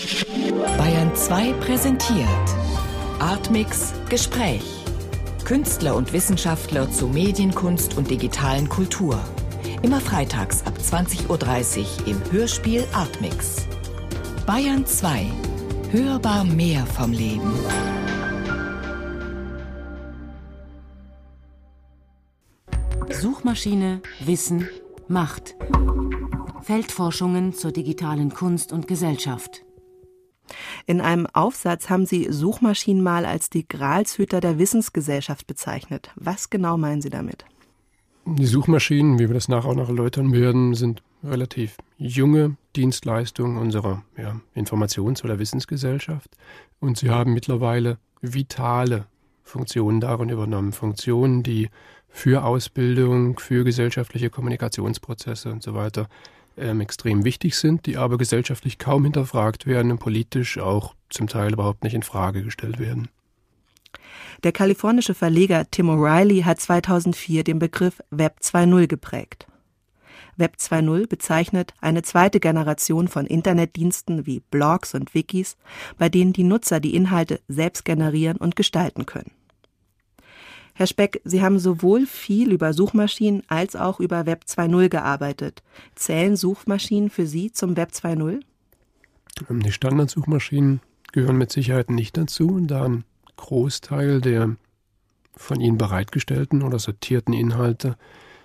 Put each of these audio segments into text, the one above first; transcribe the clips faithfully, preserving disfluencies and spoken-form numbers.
Bayern zwei präsentiert Artmix Gespräch. Künstler und Wissenschaftler zu Medienkunst und digitalen Kultur. Immer freitags ab zwanzig Uhr dreißig im Hörspiel Artmix. Bayern zwei. Hörbar mehr vom Leben. Suchmaschine, Wissen, Macht. Feldforschungen zur digitalen Kunst und Gesellschaft. In einem Aufsatz haben Sie Suchmaschinen mal als die Gralshüter der Wissensgesellschaft bezeichnet. Was genau meinen Sie damit? Die Suchmaschinen, wie wir das nachher auch noch erläutern werden, sind relativ junge Dienstleistungen unserer ja, Informations- oder Wissensgesellschaft. Und sie haben mittlerweile vitale Funktionen darin übernommen. Funktionen, die für Ausbildung, für gesellschaftliche Kommunikationsprozesse und so weiter ähm, extrem wichtig sind, die aber gesellschaftlich kaum hinterfragt werden und politisch auch zum Teil überhaupt nicht in Frage gestellt werden. Der kalifornische Verleger Tim O'Reilly hat zweitausendvier den Begriff Web zwei Punkt null geprägt. Web zwei Punkt null bezeichnet eine zweite Generation von Internetdiensten wie Blogs und Wikis, bei denen die Nutzer die Inhalte selbst generieren und gestalten können. Herr Speck, Sie haben sowohl viel über Suchmaschinen als auch über Web zwei Punkt null gearbeitet. Zählen Suchmaschinen für Sie zum Web zwei Punkt null? Die Standardsuchmaschinen gehören mit Sicherheit nicht dazu, da ein Großteil der von ihnen bereitgestellten oder sortierten Inhalte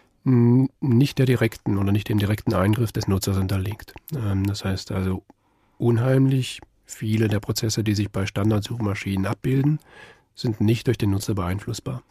nicht der direkten oder nicht dem direkten Eingriff des Nutzers unterliegt. Das heißt also, unheimlich viele der Prozesse, die sich bei Standardsuchmaschinen abbilden, sind nicht durch den Nutzer beeinflussbar.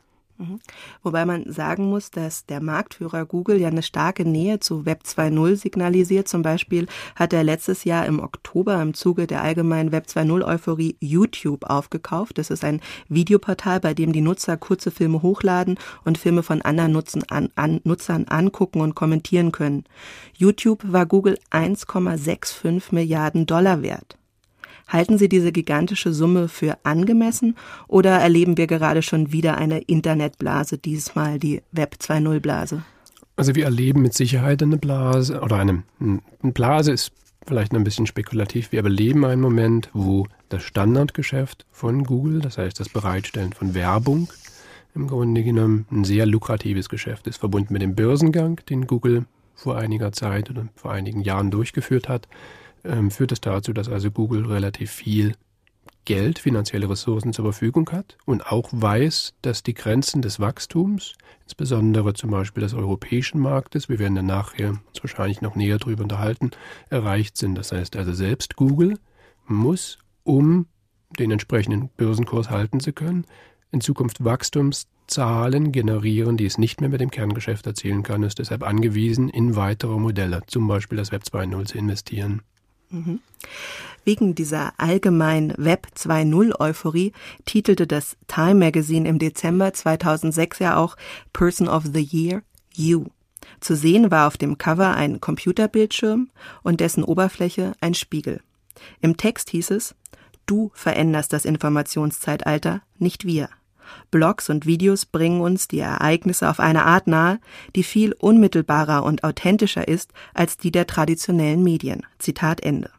Wobei man sagen muss, dass der Marktführer Google ja eine starke Nähe zu Web zwei Punkt null signalisiert. Zum Beispiel hat er letztes Jahr im Oktober im Zuge der allgemeinen Web zwei Punkt null-Euphorie YouTube aufgekauft. Das ist ein Videoportal, bei dem die Nutzer kurze Filme hochladen und Filme von anderen Nutzen an, an, Nutzern angucken und kommentieren können. YouTube war Google eins Komma fünfundsechzig Milliarden Dollar wert. Halten Sie diese gigantische Summe für angemessen oder erleben wir gerade schon wieder eine Internetblase, diesmal die Web zwei Punkt null-Blase? Also wir erleben mit Sicherheit eine Blase, oder eine, eine Blase ist vielleicht noch ein bisschen spekulativ. Wir erleben einen Moment, wo das Standardgeschäft von Google, das heißt das Bereitstellen von Werbung, im Grunde genommen ein sehr lukratives Geschäft ist, verbunden mit dem Börsengang, den Google vor einiger Zeit oder vor einigen Jahren durchgeführt hat. Ähm, führt es dazu, dass also Google relativ viel Geld, finanzielle Ressourcen zur Verfügung hat und auch weiß, dass die Grenzen des Wachstums, insbesondere zum Beispiel des europäischen Marktes, wir werden dann nachher uns wahrscheinlich noch näher darüber unterhalten, erreicht sind. Das heißt also, selbst Google muss, um den entsprechenden Börsenkurs halten zu können, in Zukunft Wachstumszahlen generieren, die es nicht mehr mit dem Kerngeschäft erzielen kann, ist deshalb angewiesen, in weitere Modelle, zum Beispiel das Web zwei Punkt null, zu investieren. Mhm. Wegen dieser allgemeinen Web zwei Punkt null-Euphorie titelte das Time Magazine im Dezember zweitausendsechs ja auch Person of the Year, You. Zu sehen war auf dem Cover ein Computerbildschirm und dessen Oberfläche ein Spiegel. Im Text hieß es: Du veränderst das Informationszeitalter, nicht wir. Blogs und Videos bringen uns die Ereignisse auf eine Art nahe, die viel unmittelbarer und authentischer ist als die der traditionellen Medien. Zitat Ende.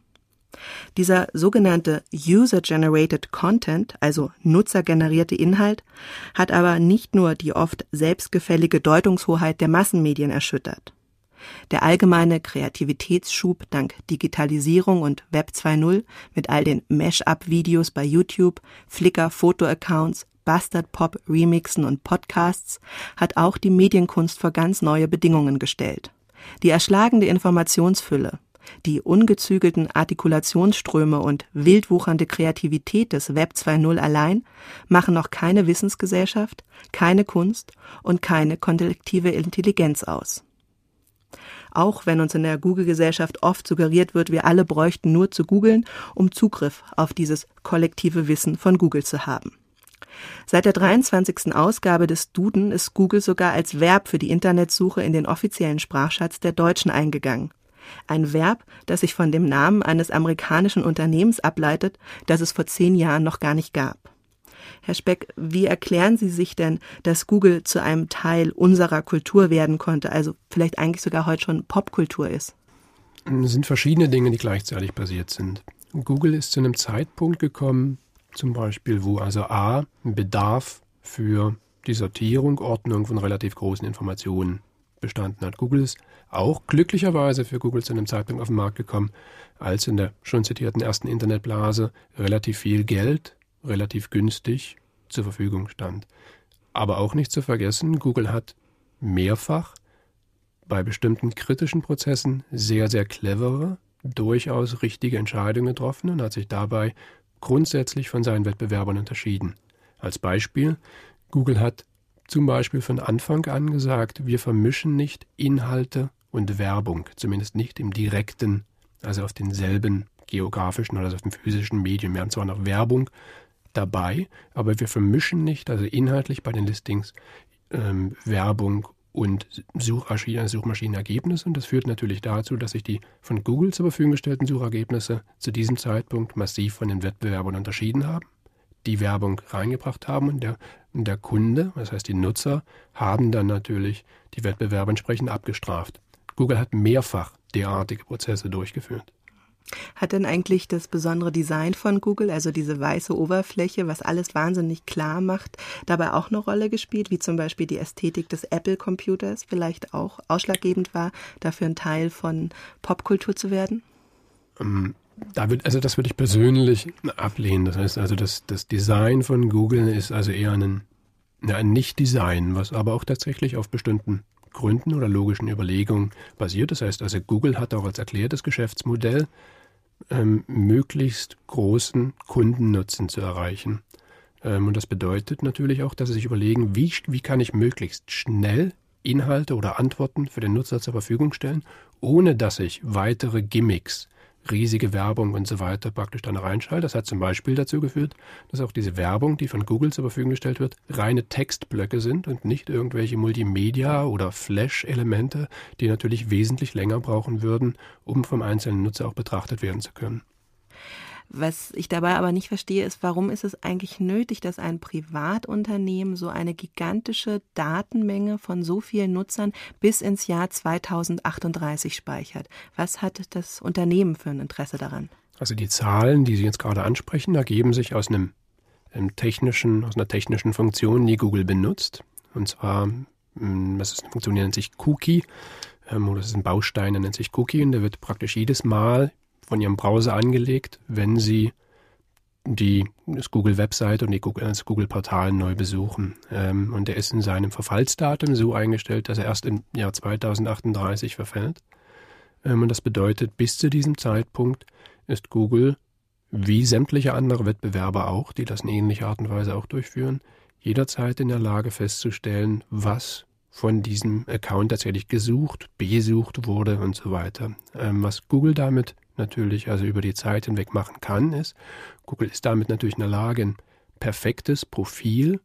Dieser sogenannte User-Generated Content, also nutzergenerierte Inhalt, hat aber nicht nur die oft selbstgefällige Deutungshoheit der Massenmedien erschüttert. Der allgemeine Kreativitätsschub dank Digitalisierung und Web zwei Punkt null mit all den Mash-up-Videos bei YouTube, Flickr-Foto-Accounts, Bastard-Pop-Remixen und Podcasts hat auch die Medienkunst vor ganz neue Bedingungen gestellt. Die erschlagende Informationsfülle, die ungezügelten Artikulationsströme und wildwuchernde Kreativität des Web zwei Punkt null allein machen noch keine Wissensgesellschaft, keine Kunst und keine kollektive Intelligenz aus. Auch wenn uns in der Google-Gesellschaft oft suggeriert wird, wir alle bräuchten nur zu googeln, um Zugriff auf dieses kollektive Wissen von Google zu haben. Seit der dreiundzwanzigsten Ausgabe des Duden ist Google sogar als Verb für die Internetsuche in den offiziellen Sprachschatz der Deutschen eingegangen. Ein Verb, das sich von dem Namen eines amerikanischen Unternehmens ableitet, das es vor zehn Jahren noch gar nicht gab. Herr Speck, wie erklären Sie sich denn, dass Google zu einem Teil unserer Kultur werden konnte, also vielleicht eigentlich sogar heute schon Popkultur ist? Es sind verschiedene Dinge, die gleichzeitig passiert sind. Google ist zu einem Zeitpunkt gekommen, zum Beispiel, wo also A, ein Bedarf für die Sortierung, Ordnung von relativ großen Informationen bestanden hat. Google ist auch glücklicherweise für Google zu einem Zeitpunkt auf den Markt gekommen, als in der schon zitierten ersten Internetblase relativ viel Geld, relativ günstig zur Verfügung stand. Aber auch nicht zu vergessen, Google hat mehrfach bei bestimmten kritischen Prozessen sehr, sehr clevere, durchaus richtige Entscheidungen getroffen und hat sich dabei grundsätzlich von seinen Wettbewerbern unterschieden. Als Beispiel, Google hat zum Beispiel von Anfang an gesagt, wir vermischen nicht Inhalte und Werbung, zumindest nicht im direkten, also auf denselben geografischen oder also auf dem physischen Medium. Wir haben zwar noch Werbung dabei, aber wir vermischen nicht, also inhaltlich bei den Listings, ähm, Werbung und Suchmaschinen, Suchmaschinenergebnisse. Und das führt natürlich dazu, dass sich die von Google zur Verfügung gestellten Suchergebnisse zu diesem Zeitpunkt massiv von den Wettbewerbern unterschieden haben, die Werbung reingebracht haben und der, und der Kunde, das heißt die Nutzer, haben dann natürlich die Wettbewerber entsprechend abgestraft. Google hat mehrfach derartige Prozesse durchgeführt. Hat denn eigentlich das besondere Design von Google, also diese weiße Oberfläche, was alles wahnsinnig klar macht, dabei auch eine Rolle gespielt, wie zum Beispiel die Ästhetik des Apple-Computers vielleicht auch ausschlaggebend war, dafür ein Teil von Popkultur zu werden? Ähm, da wird, also das würde ich persönlich ablehnen. Das heißt also, das, das Design von Google ist also eher ein, ja, ein Nicht-Design, was aber auch tatsächlich auf bestimmten Gründen oder logischen Überlegungen basiert. Das heißt also, Google hat auch als erklärtes Geschäftsmodell ähm, möglichst großen Kundennutzen zu erreichen. Ähm, und das bedeutet natürlich auch, dass sie sich überlegen, wie, wie kann ich möglichst schnell Inhalte oder Antworten für den Nutzer zur Verfügung stellen, ohne dass ich weitere Gimmicks, riesige Werbung und so weiter praktisch dann reinschalte. Das hat zum Beispiel dazu geführt, dass auch diese Werbung, die von Google zur Verfügung gestellt wird, reine Textblöcke sind und nicht irgendwelche Multimedia- oder Flash-Elemente, die natürlich wesentlich länger brauchen würden, um vom einzelnen Nutzer auch betrachtet werden zu können. Was ich dabei aber nicht verstehe, ist, warum ist es eigentlich nötig, dass ein Privatunternehmen so eine gigantische Datenmenge von so vielen Nutzern bis ins Jahr zweitausendachtunddreißig speichert? Was hat das Unternehmen für ein Interesse daran? Also die Zahlen, die Sie jetzt gerade ansprechen, ergeben sich aus einem, einem technischen, aus einer technischen Funktion, die Google benutzt. Und zwar, das ist eine Funktion, die nennt sich Cookie, oder das ist ein Baustein, der nennt sich Cookie, und der wird praktisch jedes Mal von Ihrem Browser angelegt, wenn Sie die das Google-Website und die Google, das Google-Portal neu besuchen. Ähm, und der ist in seinem Verfallsdatum so eingestellt, dass er erst im Jahr zweitausendachtunddreißig verfällt. Ähm, und das bedeutet, bis zu diesem Zeitpunkt ist Google, wie sämtliche andere Wettbewerber auch, die das in ähnlicher Art und Weise auch durchführen, jederzeit in der Lage festzustellen, was von diesem Account tatsächlich gesucht, besucht wurde und so weiter. Ähm, was Google damit natürlich also über die Zeit hinweg machen kann, ist, Google ist damit natürlich in der Lage, ein perfektes Profil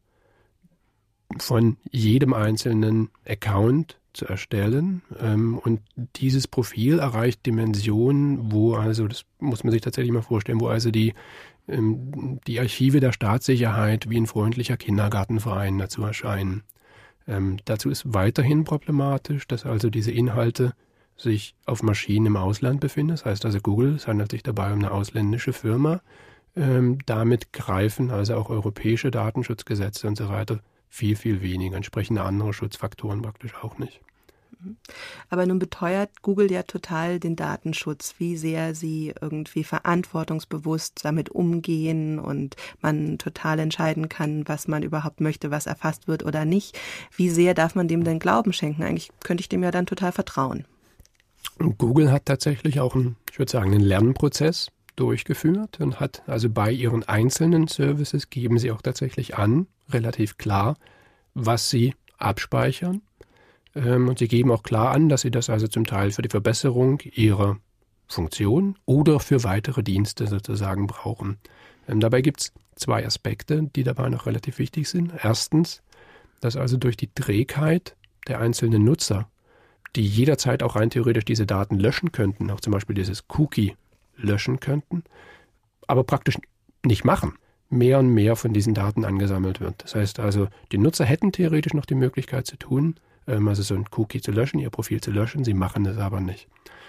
von jedem einzelnen Account zu erstellen. Ähm, und dieses Profil erreicht Dimensionen, wo also, das muss man sich tatsächlich mal vorstellen, wo also die, ähm, die Archive der Staatssicherheit wie ein freundlicher Kindergartenverein dazu erscheinen. Ähm, dazu ist weiterhin problematisch, dass also diese Inhalte sich auf Maschinen im Ausland befinden. Das heißt also Google, es handelt sich dabei um eine ausländische Firma. Ähm, damit greifen also auch europäische Datenschutzgesetze und so weiter viel, viel weniger. Entsprechende andere Schutzfaktoren praktisch auch nicht. Aber nun beteuert Google ja total den Datenschutz, wie sehr sie irgendwie verantwortungsbewusst damit umgehen und man total entscheiden kann, was man überhaupt möchte, was erfasst wird oder nicht. Wie sehr darf man dem denn Glauben schenken? Eigentlich könnte ich dem ja dann total vertrauen. Und Google hat tatsächlich auch einen, ich würde sagen, einen Lernprozess durchgeführt und hat also bei ihren einzelnen Services geben sie auch tatsächlich an, relativ klar, was sie abspeichern. Und sie geben auch klar an, dass sie das also zum Teil für die Verbesserung ihrer Funktion oder für weitere Dienste sozusagen brauchen. Ähm, dabei gibt es zwei Aspekte, die dabei noch relativ wichtig sind. Erstens, dass also durch die Trägheit der einzelnen Nutzer, die jederzeit auch rein theoretisch diese Daten löschen könnten, auch zum Beispiel dieses Cookie löschen könnten, aber praktisch nicht machen, mehr und mehr von diesen Daten angesammelt wird. Das heißt also, die Nutzer hätten theoretisch noch die Möglichkeit zu tun, also so ein Cookie zu löschen, ihr Profil zu löschen, sie machen das aber nicht.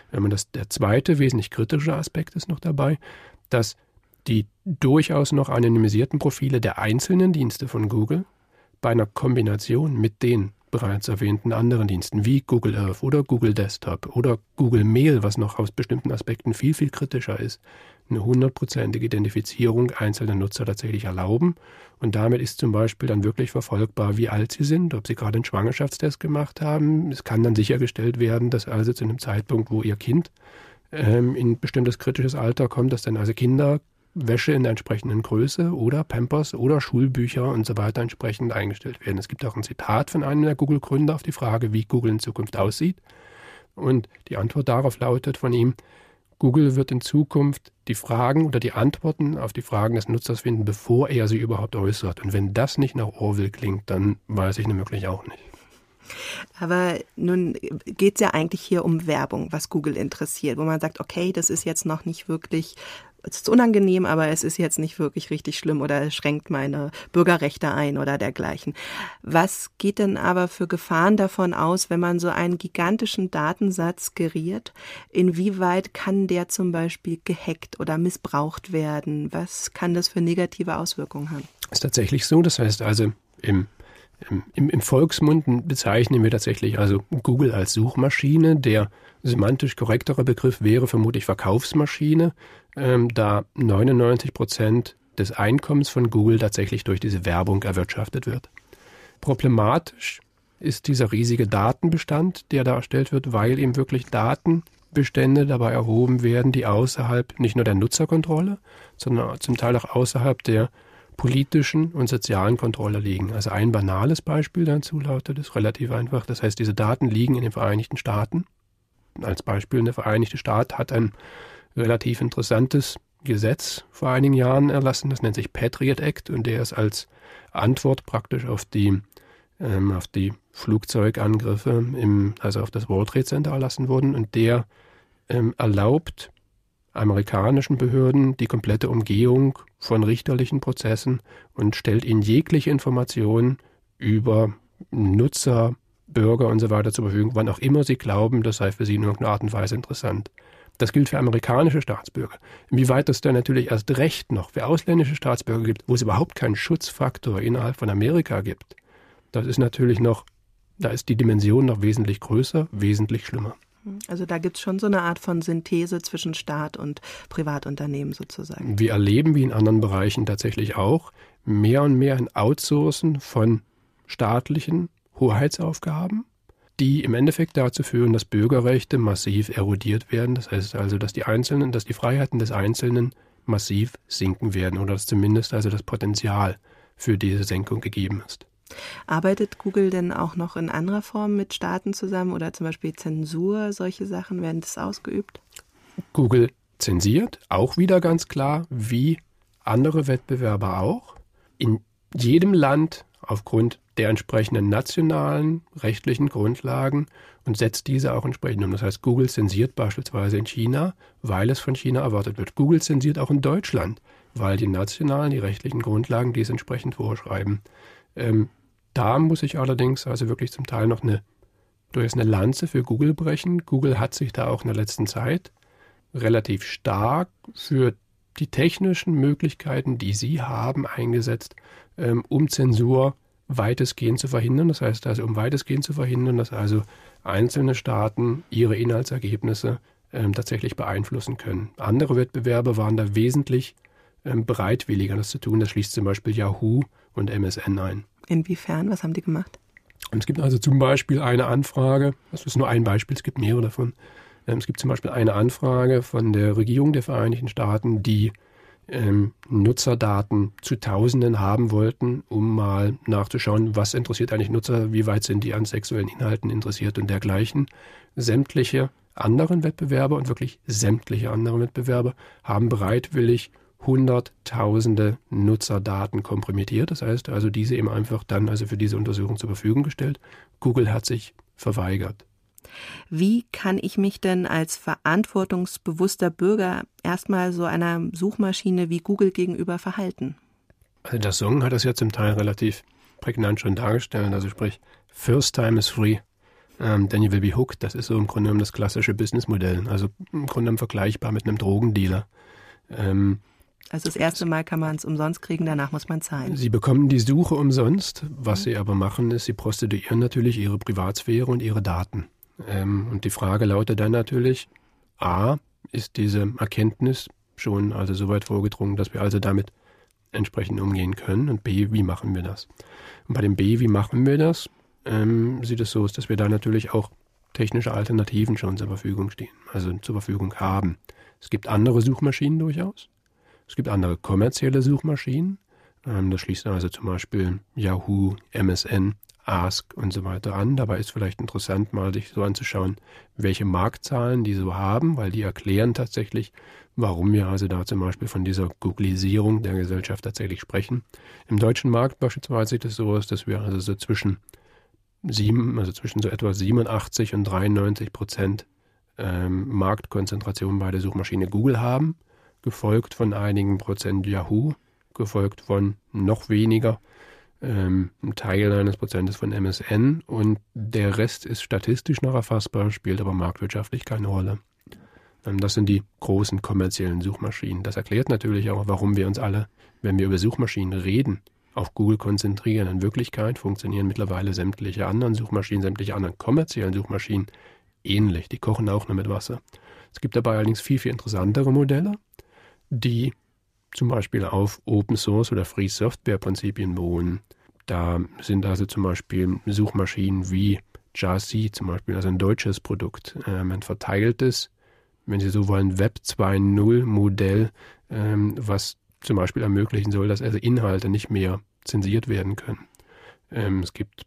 Wenn man das, der zweite, wesentlich kritische Aspekt ist noch dabei, dass die durchaus noch anonymisierten Profile der einzelnen Dienste von Google bei einer Kombination mit den bereits erwähnten anderen Diensten wie Google Earth oder Google Desktop oder Google Mail, was noch aus bestimmten Aspekten viel, viel kritischer ist, eine hundertprozentige Identifizierung einzelner Nutzer tatsächlich erlauben. Und damit ist zum Beispiel dann wirklich verfolgbar, wie alt sie sind, ob sie gerade einen Schwangerschaftstest gemacht haben. Es kann dann sichergestellt werden, dass also zu einem Zeitpunkt, wo ihr Kind ähm, in ein bestimmtes kritisches Alter kommt, dass dann also Kinder Wäsche in der entsprechenden Größe oder Pampers oder Schulbücher und so weiter entsprechend eingestellt werden. Es gibt auch ein Zitat von einem der Google-Gründer auf die Frage, wie Google in Zukunft aussieht. Und die Antwort darauf lautet von ihm, Google wird in Zukunft die Fragen oder die Antworten auf die Fragen des Nutzers finden, bevor er sie überhaupt äußert. Und wenn das nicht nach Orwell klingt, dann weiß ich nämlich auch nicht. Aber nun geht es ja eigentlich hier um Werbung, was Google interessiert, wo man sagt, okay, das ist jetzt noch nicht wirklich, es ist unangenehm, aber es ist jetzt nicht wirklich richtig schlimm oder es schränkt meine Bürgerrechte ein oder dergleichen. Was geht denn aber für Gefahren davon aus, wenn man so einen gigantischen Datensatz geriert? Inwieweit kann der zum Beispiel gehackt oder missbraucht werden? Was kann das für negative Auswirkungen haben? Ist tatsächlich so, das heißt also im Im, Im Volksmund bezeichnen wir tatsächlich also Google als Suchmaschine. Der semantisch korrektere Begriff wäre vermutlich Verkaufsmaschine, ähm, da neunundneunzig Prozent des Einkommens von Google tatsächlich durch diese Werbung erwirtschaftet wird. Problematisch ist dieser riesige Datenbestand, der da erstellt wird, weil eben wirklich Datenbestände dabei erhoben werden, die außerhalb nicht nur der Nutzerkontrolle, sondern zum Teil auch außerhalb der politischen und sozialen Kontrolle liegen. Also ein banales Beispiel dazu lautet, ist relativ einfach. Das heißt, diese Daten liegen in den Vereinigten Staaten. Als Beispiel, der Vereinigte Staat hat ein relativ interessantes Gesetz vor einigen Jahren erlassen, das nennt sich Patriot Act und der ist als Antwort praktisch auf die, ähm, auf die Flugzeugangriffe, im, also auf das World Trade Center erlassen worden und der ähm, erlaubt amerikanischen Behörden die komplette Umgehung von richterlichen Prozessen und stellt ihnen jegliche Informationen über Nutzer, Bürger und so weiter zur Verfügung, wann auch immer sie glauben, das sei für sie in irgendeiner Art und Weise interessant. Das gilt für amerikanische Staatsbürger. Inwieweit es dann natürlich erst recht noch für ausländische Staatsbürger gibt, wo es überhaupt keinen Schutzfaktor innerhalb von Amerika gibt, das ist natürlich noch, da ist die Dimension noch wesentlich größer, wesentlich schlimmer. Also da gibt es schon so eine Art von Synthese zwischen Staat und Privatunternehmen sozusagen. Wir erleben, wie in anderen Bereichen tatsächlich auch, mehr und mehr ein Outsourcen von staatlichen Hoheitsaufgaben, die im Endeffekt dazu führen, dass Bürgerrechte massiv erodiert werden. Das heißt also, dass die Einzelnen, dass die Freiheiten des Einzelnen massiv sinken werden oder dass zumindest also das Potenzial für diese Senkung gegeben ist. Arbeitet Google denn auch noch in anderer Form mit Staaten zusammen oder zum Beispiel Zensur, solche Sachen, werden das ausgeübt? Google zensiert, auch wieder ganz klar, wie andere Wettbewerber auch, in jedem Land aufgrund der entsprechenden nationalen rechtlichen Grundlagen und setzt diese auch entsprechend um. Das heißt, Google zensiert beispielsweise in China, weil es von China erwartet wird. Google zensiert auch in Deutschland, weil die nationalen, die rechtlichen Grundlagen dies entsprechend vorschreiben. Ähm, Da muss ich allerdings also wirklich zum Teil noch eine, durchaus eine Lanze für Google brechen. Google hat sich da auch in der letzten Zeit relativ stark für die technischen Möglichkeiten, die sie haben, eingesetzt, ähm, um Zensur weitestgehend zu verhindern. Das heißt also, um weitestgehend zu verhindern, dass also einzelne Staaten ihre Inhaltsergebnisse ähm, tatsächlich beeinflussen können. Andere Wettbewerber waren da wesentlich ähm, bereitwilliger, das zu tun. Das schließt zum Beispiel Yahoo und M S N ein. Inwiefern? Was haben die gemacht? Es gibt also zum Beispiel eine Anfrage, das ist nur ein Beispiel, es gibt mehrere davon. Es gibt zum Beispiel eine Anfrage von der Regierung der Vereinigten Staaten, die ähm, Nutzerdaten zu Tausenden haben wollten, um mal nachzuschauen, was interessiert eigentlich Nutzer, wie weit sind die an sexuellen Inhalten interessiert und dergleichen. Sämtliche anderen Wettbewerber und wirklich sämtliche andere Wettbewerber haben bereitwillig Hunderttausende Nutzerdaten kompromittiert. Das heißt also, diese eben einfach dann also für diese Untersuchung zur Verfügung gestellt. Google hat sich verweigert. Wie kann ich mich denn als verantwortungsbewusster Bürger erstmal so einer Suchmaschine wie Google gegenüber verhalten? Also der Song hat das ja zum Teil relativ prägnant schon dargestellt. Also sprich, first time is free. Ähm, then you will be hooked. Das ist so im Grunde genommen das klassische Businessmodell. Also im Grunde genommen vergleichbar mit einem Drogendealer. Ähm, Also das erste Mal kann man es umsonst kriegen, danach muss man zahlen. Sie bekommen die Suche umsonst. Was Sie aber machen, ist, Sie prostituieren natürlich Ihre Privatsphäre und Ihre Daten. Ähm, und die Frage lautet dann natürlich, A, ist diese Erkenntnis schon also so weit vorgedrungen, dass wir also damit entsprechend umgehen können? Und B, wie machen wir das? Und bei dem B, wie machen wir das, ähm, sieht es so aus, dass wir da natürlich auch technische Alternativen schon zur Verfügung stehen, also zur Verfügung haben. Es gibt andere Suchmaschinen durchaus. Es gibt andere kommerzielle Suchmaschinen. Ähm, das schließt also zum Beispiel Yahoo, M S N, Ask und so weiter an. Dabei ist vielleicht interessant, mal sich so anzuschauen, welche Marktzahlen die so haben, weil die erklären tatsächlich, warum wir also da zum Beispiel von dieser Googlisierung der Gesellschaft tatsächlich sprechen. Im deutschen Markt beispielsweise sieht es so aus, dass wir also so zwischen sieben, also zwischen so etwa siebenundachtzig und dreiundneunzig Prozent ähm, Marktkonzentration bei der Suchmaschine Google haben, gefolgt von einigen Prozent Yahoo, gefolgt von noch weniger, ähm, ein Teil eines Prozentes von M S N und der Rest ist statistisch noch erfassbar, spielt aber marktwirtschaftlich keine Rolle. Ähm, das sind die großen kommerziellen Suchmaschinen. Das erklärt natürlich auch, warum wir uns alle, wenn wir über Suchmaschinen reden, auf Google konzentrieren. In Wirklichkeit funktionieren mittlerweile sämtliche anderen Suchmaschinen, sämtliche anderen kommerziellen Suchmaschinen ähnlich. Die kochen auch nur mit Wasser. Es gibt dabei allerdings viel, viel interessantere Modelle, die zum Beispiel auf Open Source oder Free Software Prinzipien beruhen. Da sind also zum Beispiel Suchmaschinen wie Jasi, zum Beispiel, also ein deutsches Produkt, ähm, ein verteiltes, wenn Sie so wollen, Web zwei Punkt null Modell, ähm, was zum Beispiel ermöglichen soll, dass also Inhalte nicht mehr zensiert werden können. Ähm, es gibt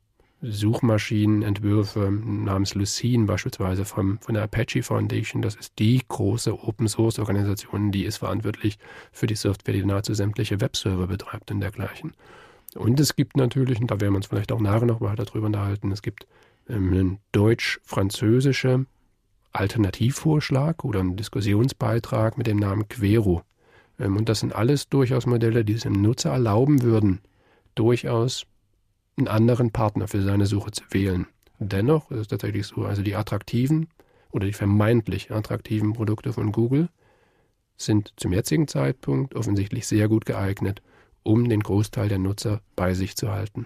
Suchmaschinenentwürfe namens Lucene beispielsweise vom, von der Apache Foundation. Das ist die große Open-Source-Organisation, die ist verantwortlich für die Software, die nahezu sämtliche Webserver betreibt und dergleichen. Und es gibt natürlich, und da werden wir uns vielleicht auch nachher noch weiter drüber unterhalten, es gibt ähm, einen deutsch-französischen Alternativvorschlag oder einen Diskussionsbeitrag mit dem Namen Quero. Ähm, und das sind alles durchaus Modelle, die es dem Nutzer erlauben würden, durchaus einen anderen Partner für seine Suche zu wählen. Dennoch ist es tatsächlich so, also die attraktiven oder die vermeintlich attraktiven Produkte von Google sind zum jetzigen Zeitpunkt offensichtlich sehr gut geeignet, um den Großteil der Nutzer bei sich zu halten.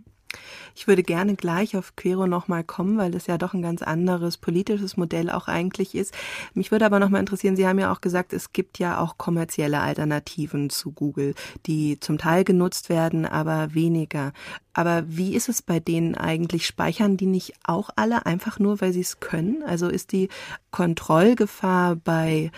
Ich würde gerne gleich auf Quero nochmal kommen, weil das ja doch ein ganz anderes politisches Modell auch eigentlich ist. Mich würde aber nochmal interessieren, Sie haben ja auch gesagt, es gibt ja auch kommerzielle Alternativen zu Google, die zum Teil genutzt werden, aber weniger. Aber wie ist es bei denen eigentlich? Speichern die nicht auch alle einfach nur, weil sie es können? Also ist die Kontrollgefahr bei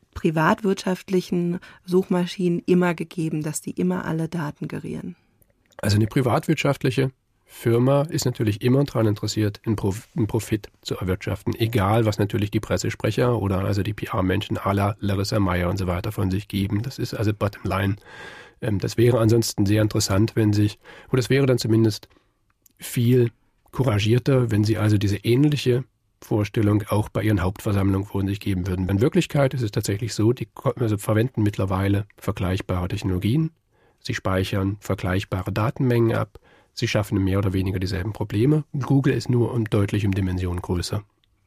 privatwirtschaftlichen Suchmaschinen immer gegeben, dass die immer alle Daten gerieren? Also eine privatwirtschaftliche Firma ist natürlich immer daran interessiert, einen Profit zu erwirtschaften, egal was natürlich die Pressesprecher oder also die P R-Menschen à la Larissa Mayer und so weiter von sich geben. Das ist also bottom line. Das wäre ansonsten sehr interessant, wenn sich, oder es wäre dann zumindest viel couragierter, wenn sie also diese ähnliche Vorstellung auch bei ihren Hauptversammlungen von sich geben würden. In Wirklichkeit ist es tatsächlich so, die also verwenden mittlerweile vergleichbare Technologien. Sie speichern vergleichbare Datenmengen ab. Sie schaffen mehr oder weniger dieselben Probleme. Google ist nur um, deutlich um Dimensionen größer.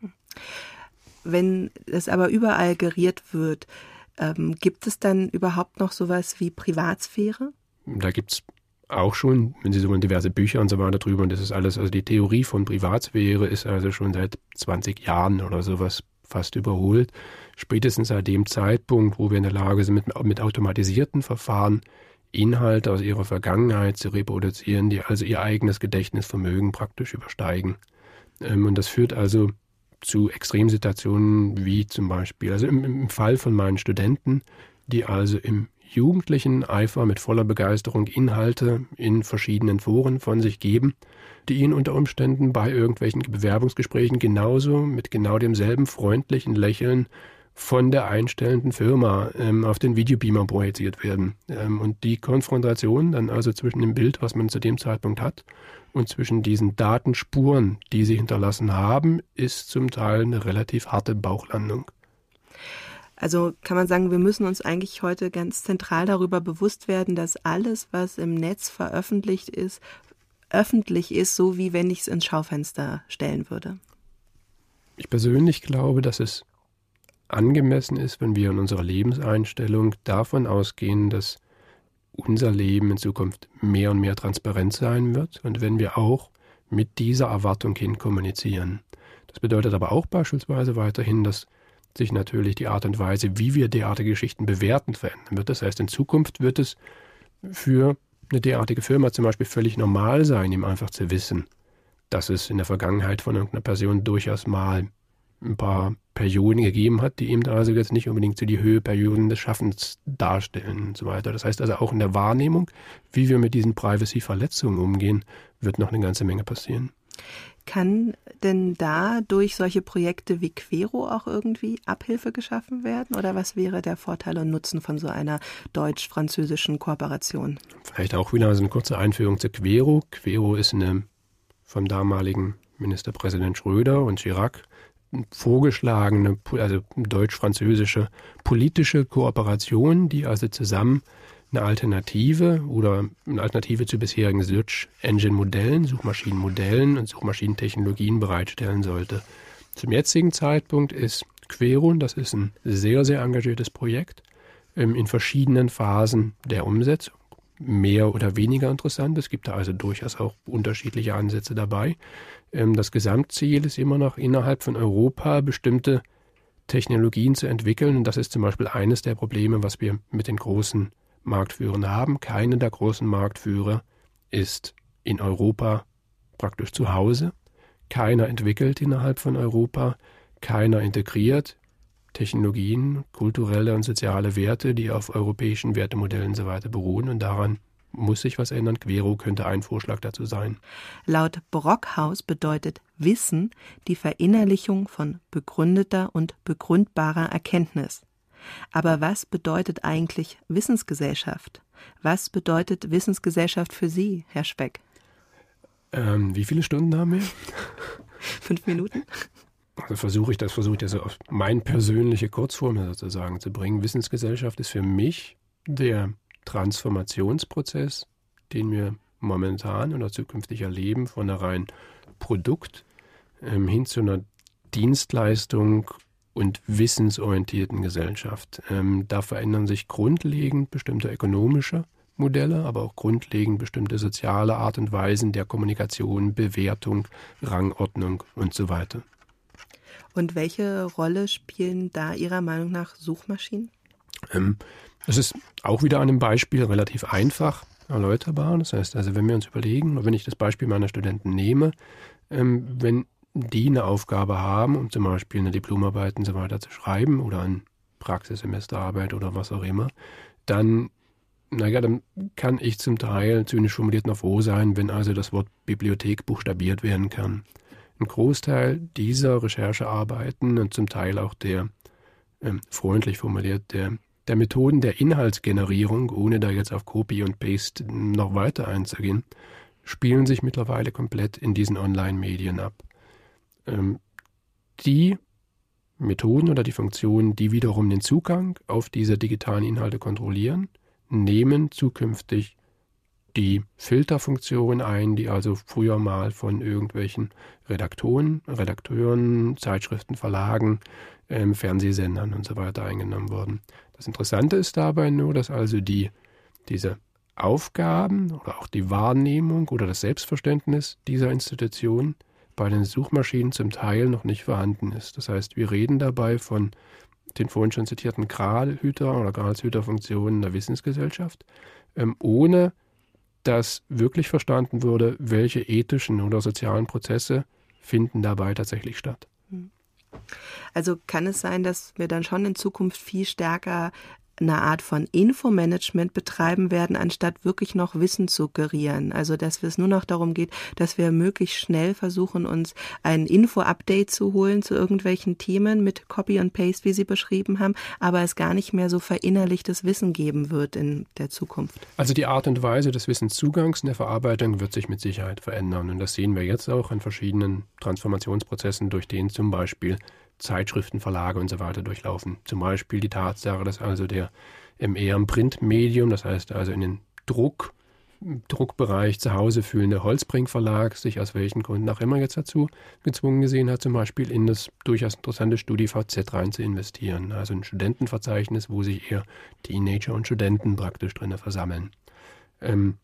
Wenn es aber überall geriert wird, ähm, gibt es dann überhaupt noch sowas wie Privatsphäre? Da gibt es auch schon, wenn Sie so wollen, diverse Bücher und so weiter drüber. Und das ist alles, also die Theorie von Privatsphäre ist also schon seit zwanzig Jahren oder sowas fast überholt. Spätestens seit dem Zeitpunkt, wo wir in der Lage sind, mit, mit automatisierten Verfahren Inhalte aus ihrer Vergangenheit zu reproduzieren, die also ihr eigenes Gedächtnisvermögen praktisch übersteigen. Ähm, und das führt also zu Extremsituationen wie zum Beispiel, also im, im Fall von meinen Studenten, die also im jugendlichen Eifer mit voller Begeisterung Inhalte in verschiedenen Foren von sich geben, die ihnen unter Umständen bei irgendwelchen Bewerbungsgesprächen genauso mit genau demselben freundlichen Lächeln von der einstellenden Firma ähm, auf den Videobeamer projiziert werden. Ähm, und die Konfrontation dann also zwischen dem Bild, was man zu dem Zeitpunkt hat, und zwischen diesen Datenspuren, die sie hinterlassen haben, ist zum Teil eine relativ harte Bauchlandung. Also kann man sagen, wir müssen uns eigentlich heute ganz zentral darüber bewusst werden, dass alles, was im Netz veröffentlicht ist, öffentlich ist, so wie wenn ich es ins Schaufenster stellen würde? Ich persönlich glaube, dass es angemessen ist, wenn wir in unserer Lebenseinstellung davon ausgehen, dass unser Leben in Zukunft mehr und mehr transparent sein wird und wenn wir auch mit dieser Erwartung hin kommunizieren. Das bedeutet aber auch beispielsweise weiterhin, dass sich natürlich die Art und Weise, wie wir derartige Geschichten bewerten, verändern wird. Das heißt, in Zukunft wird es für eine derartige Firma zum Beispiel völlig normal sein, ihm einfach zu wissen, dass es in der Vergangenheit von irgendeiner Person durchaus mal ein paar Perioden gegeben hat, die eben also jetzt nicht unbedingt so die Höheperioden des Schaffens darstellen und so weiter. Das heißt also auch in der Wahrnehmung, wie wir mit diesen Privacy-Verletzungen umgehen, wird noch eine ganze Menge passieren. Kann denn da durch solche Projekte wie Quero auch irgendwie Abhilfe geschaffen werden? Oder was wäre der Vorteil und Nutzen von so einer deutsch-französischen Kooperation? Vielleicht auch wieder so eine kurze Einführung zu Quero. Quero ist eine vom damaligen Ministerpräsident Schröder und Chirac vorgeschlagene, also deutsch-französische politische Kooperation, die also zusammen eine Alternative oder eine Alternative zu bisherigen Search-Engine-Modellen, Suchmaschinenmodellen und Suchmaschinentechnologien bereitstellen sollte. Zum jetzigen Zeitpunkt ist Quero, das ist ein sehr, sehr engagiertes Projekt, in verschiedenen Phasen der Umsetzung. Mehr oder weniger interessant. Es gibt da also durchaus auch unterschiedliche Ansätze dabei. Das Gesamtziel ist immer noch, innerhalb von Europa bestimmte Technologien zu entwickeln. Und das ist zum Beispiel eines der Probleme, was wir mit den großen Marktführern haben. Keine der großen Marktführer ist in Europa praktisch zu Hause. Keiner entwickelt innerhalb von Europa. Keiner integriert Technologien, kulturelle und soziale Werte, die auf europäischen Wertemodellen und so weiter beruhen. Und daran muss sich was ändern. Quero könnte ein Vorschlag dazu sein. Laut Brockhaus bedeutet Wissen die Verinnerlichung von begründeter und begründbarer Erkenntnis. Aber was bedeutet eigentlich Wissensgesellschaft? Was bedeutet Wissensgesellschaft für Sie, Herr Speck? Ähm, wie viele Stunden haben wir? Fünf Minuten? Also versuche ich das, versuche ich das auf meine persönliche Kurzform sozusagen zu bringen. Wissensgesellschaft ist für mich der Transformationsprozess, den wir momentan oder zukünftig erleben, von einer rein Produkt ähm, hin zu einer Dienstleistung und wissensorientierten Gesellschaft. Ähm, da verändern sich grundlegend bestimmte ökonomische Modelle, aber auch grundlegend bestimmte soziale Art und Weisen der Kommunikation, Bewertung, Rangordnung und so weiter. Und welche Rolle spielen da Ihrer Meinung nach Suchmaschinen? Ähm, es ist auch wieder an einem Beispiel relativ einfach erläuterbar. Das heißt also, wenn wir uns überlegen, oder wenn ich das Beispiel meiner Studenten nehme, ähm, wenn die eine Aufgabe haben, um zum Beispiel eine Diplomarbeit und so weiter zu schreiben oder eine Praxissemesterarbeit oder was auch immer, dann, naja, dann kann ich zum Teil zynisch formuliert noch froh sein, wenn also das Wort Bibliothek buchstabiert werden kann. Ein Großteil dieser Recherchearbeiten und zum Teil auch der, äh, freundlich formuliert, der, der Methoden der Inhaltsgenerierung, ohne da jetzt auf Copy und Paste noch weiter einzugehen, spielen sich mittlerweile komplett in diesen Online-Medien ab. Ähm, die Methoden oder die Funktionen, die wiederum den Zugang auf diese digitalen Inhalte kontrollieren, nehmen zukünftig die Filterfunktion ein, die also früher mal von irgendwelchen Redaktoren, Redakteuren, Zeitschriften, Verlagen, ähm, Fernsehsendern und so weiter eingenommen wurden. Das Interessante ist dabei nur, dass also die, diese Aufgaben oder auch die Wahrnehmung oder das Selbstverständnis dieser Institution bei den Suchmaschinen zum Teil noch nicht vorhanden ist. Das heißt, wir reden dabei von den vorhin schon zitierten Gralhüter- oder Gralshüterfunktionen der Wissensgesellschaft, ähm, ohne dass wirklich verstanden wurde, welche ethischen oder sozialen Prozesse finden dabei tatsächlich statt. Also kann es sein, dass wir dann schon in Zukunft viel stärker eine Art von Infomanagement betreiben werden, anstatt wirklich noch Wissen zu gerieren. Also dass es nur noch darum geht, dass wir möglichst schnell versuchen, uns ein Info-Update zu holen zu irgendwelchen Themen mit Copy und Paste, wie Sie beschrieben haben, aber es gar nicht mehr so verinnerlichtes Wissen geben wird in der Zukunft. Also die Art und Weise des Wissenszugangs und der Verarbeitung wird sich mit Sicherheit verändern. Und das sehen wir jetzt auch an verschiedenen Transformationsprozessen, durch denen zum Beispiel Zeitschriften, Verlage und so weiter durchlaufen. Zum Beispiel die Tatsache, dass also der eher im Printmedium, das heißt also in den Druck Druckbereich zu Hause fühlende Holzbrink-Verlag sich aus welchen Gründen auch immer jetzt dazu gezwungen gesehen hat, zum Beispiel in das durchaus interessante StudiVZ rein zu investieren. Also ein Studentenverzeichnis, wo sich eher Teenager und Studenten praktisch drin versammeln. Ähm,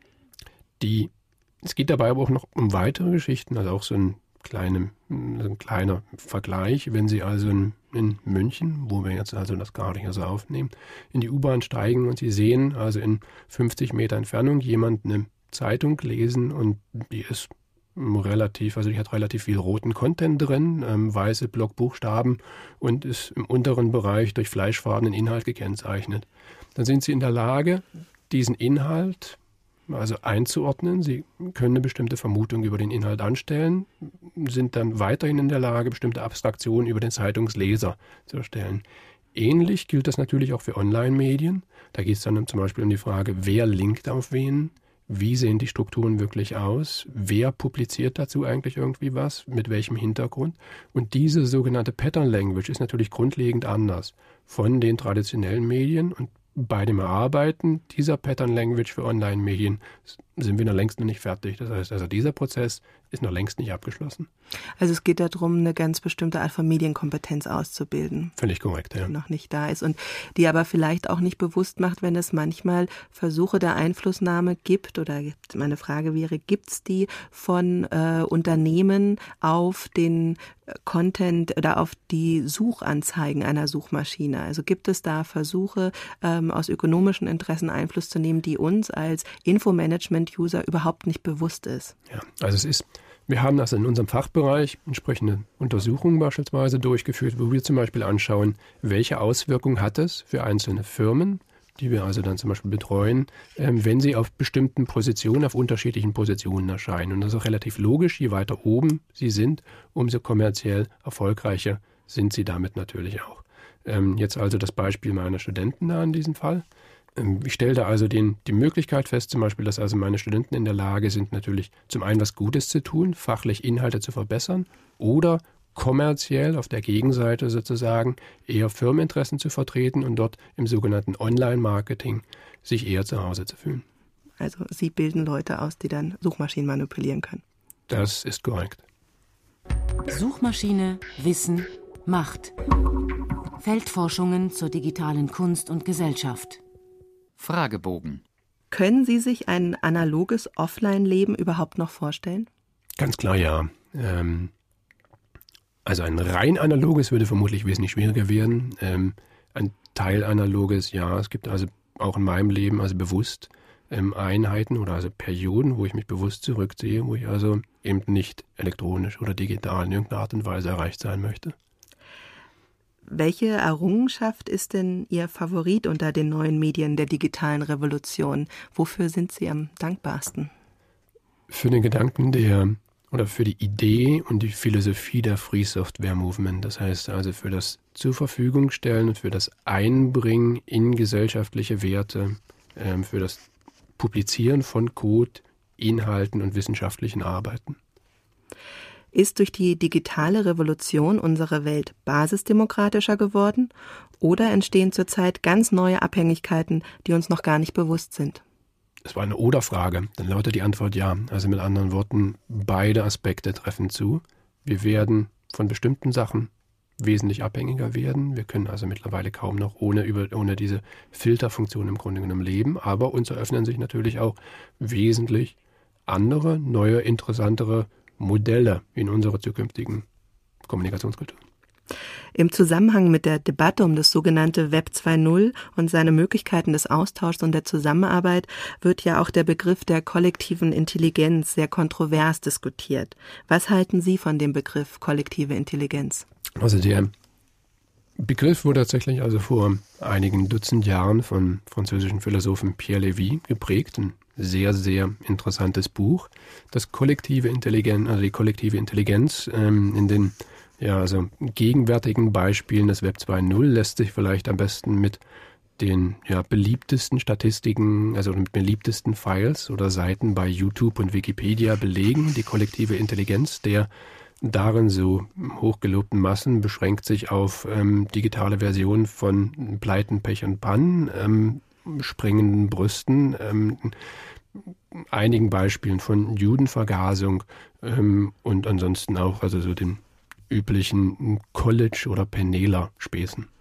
die, es geht dabei aber auch noch um weitere Geschichten, also auch so ein Kleine, ein kleiner Vergleich, wenn Sie also in, in München, wo wir jetzt also das gerade hier so aufnehmen, in die U-Bahn steigen und Sie sehen also in fünfzig Meter Entfernung jemand eine Zeitung lesen und die ist relativ, also die hat relativ viel roten Content drin, ähm, weiße Blockbuchstaben und ist im unteren Bereich durch fleischfarbenen Inhalt gekennzeichnet. Dann sind Sie in der Lage, diesen Inhalt also einzuordnen. Sie können eine bestimmte Vermutung über den Inhalt anstellen, sind dann weiterhin in der Lage, bestimmte Abstraktionen über den Zeitungsleser zu erstellen. Ähnlich gilt das natürlich auch für Online-Medien. Da geht es dann zum Beispiel um die Frage, wer linkt auf wen, wie sehen die Strukturen wirklich aus, wer publiziert dazu eigentlich irgendwie was, mit welchem Hintergrund. Und diese sogenannte Pattern Language ist natürlich grundlegend anders von den traditionellen Medien und bei dem Erarbeiten dieser Pattern Language für Online-Medien sind wir noch längst noch nicht fertig. Das heißt, also dieser Prozess ist noch längst nicht abgeschlossen. Also es geht darum, eine ganz bestimmte Art von Medienkompetenz auszubilden. Völlig korrekt, ja. Die noch nicht da ist und die aber vielleicht auch nicht bewusst macht, wenn es manchmal Versuche der Einflussnahme gibt oder meine Frage wäre, gibt es die von äh, Unternehmen auf den Content oder auf die Suchanzeigen einer Suchmaschine? Also gibt es da Versuche, ähm, aus ökonomischen Interessen Einfluss zu nehmen, die uns als Infomanagement-User überhaupt nicht bewusst ist? Ja, also es ist, wir haben also in unserem Fachbereich entsprechende Untersuchungen beispielsweise durchgeführt, wo wir zum Beispiel anschauen, welche Auswirkungen hat es für einzelne Firmen, die wir also dann zum Beispiel betreuen, ähm, wenn sie auf bestimmten Positionen, auf unterschiedlichen Positionen erscheinen. Und das ist auch relativ logisch, je weiter oben sie sind, umso kommerziell erfolgreicher sind sie damit natürlich auch. Ähm, jetzt also das Beispiel meiner Studenten da in diesem Fall. Ähm, ich stelle da also den, die Möglichkeit fest, zum Beispiel, dass also meine Studenten in der Lage sind, natürlich zum einen was Gutes zu tun, fachlich Inhalte zu verbessern oder kommerziell auf der Gegenseite sozusagen eher Firmeninteressen zu vertreten und dort im sogenannten Online-Marketing sich eher zu Hause zu fühlen. Also Sie bilden Leute aus, die dann Suchmaschinen manipulieren können. Das ist korrekt. Suchmaschine, Wissen, Macht. Feldforschungen zur digitalen Kunst und Gesellschaft. Fragebogen. Können Sie sich ein analoges Offline-Leben überhaupt noch vorstellen? Ganz klar, ja. Ähm, also ein rein analoges würde vermutlich wesentlich schwieriger werden. Ähm, ein Teil analoges, ja. Es gibt also auch in meinem Leben also bewusst ähm, Einheiten oder also Perioden, wo ich mich bewusst zurückziehe, wo ich also eben nicht elektronisch oder digital in irgendeiner Art und Weise erreicht sein möchte. Welche Errungenschaft ist denn Ihr Favorit unter den neuen Medien der digitalen Revolution? Wofür sind Sie am dankbarsten? Für den Gedanken der oder für die Idee und die Philosophie der Free Software Movement. Das heißt also für das zur Verfügung stellen und für das Einbringen in gesellschaftliche Werte, ähm, für das Publizieren von Code, Inhalten und wissenschaftlichen Arbeiten. Ist durch die digitale Revolution unsere Welt basisdemokratischer geworden oder entstehen zurzeit ganz neue Abhängigkeiten, die uns noch gar nicht bewusst sind? Es war eine Oder-Frage. Dann lautet die Antwort ja. Also mit anderen Worten, beide Aspekte treffen zu. Wir werden von bestimmten Sachen wesentlich abhängiger werden. Wir können also mittlerweile kaum noch ohne, über, ohne diese Filterfunktion im Grunde genommen leben. Aber uns eröffnen sich natürlich auch wesentlich andere, neue, interessantere Modelle in unserer zukünftigen Kommunikationskultur. Im Zusammenhang mit der Debatte um das sogenannte Web zwei Punkt null und seine Möglichkeiten des Austauschs und der Zusammenarbeit wird ja auch der Begriff der kollektiven Intelligenz sehr kontrovers diskutiert. Was halten Sie von dem Begriff kollektive Intelligenz? Also der Begriff wurde tatsächlich also vor einigen Dutzend Jahren vom französischen Philosophen Pierre Lévy geprägt. Ein sehr, sehr interessantes Buch. Das kollektive Intelligenz, also die kollektive Intelligenz ähm, in den ja, also gegenwärtigen Beispielen des Web zwei Punkt null lässt sich vielleicht am besten mit den ja, beliebtesten Statistiken, also mit beliebtesten Files oder Seiten bei YouTube und Wikipedia belegen. Die kollektive Intelligenz der darin so hochgelobten Massen beschränkt sich auf ähm, digitale Versionen von Pleiten, Pech und Pannen, ähm, springenden Brüsten, ähm, einigen Beispielen von Judenvergasung ähm, und ansonsten auch also so den üblichen College- oder Penela-Späßen.